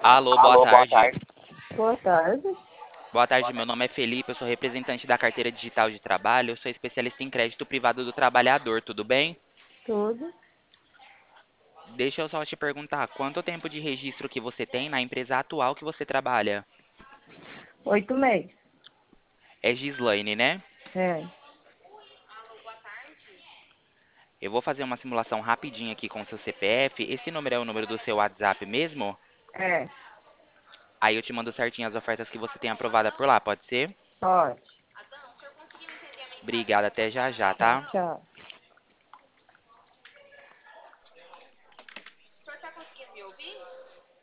Alô, boa Alô, boa tarde. tarde. Boa tarde. Boa tarde, meu nome é Felipe, eu sou representante da carteira digital de trabalho, eu sou especialista em crédito privado do trabalhador, tudo bem? Tudo. Deixa eu só te perguntar, quanto tempo de registro que você tem na empresa atual que você trabalha? 8 meses. É Gislaine, né? É. Eu vou fazer uma simulação rapidinha aqui com o seu CPF. Esse número é o número do seu WhatsApp mesmo? É. Aí eu te mando certinho as ofertas que você tem aprovada por lá, pode ser? Pode. Obrigado, até já já, Tá, tá? tchau.